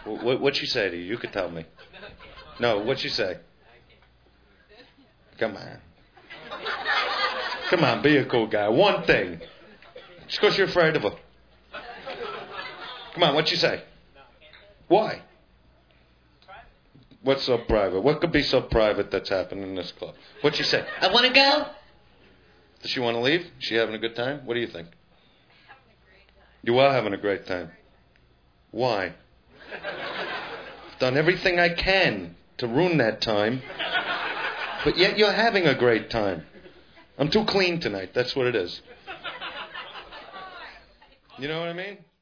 What'd she say to you? You could tell me. No, what'd she say? Come on. Come on, be a cool guy. One thing. Just because you're afraid of her. Come on, what'd she say? Why? What's so private? What could be so private that's happened in this club? What'd she say? I want to go. Does she want to leave? Is she having a good time? What do you think? You are having a great time. Why? I've done everything I can to ruin that time. But yet you're having a great time. I'm too clean tonight. That's what it is. You know what I mean?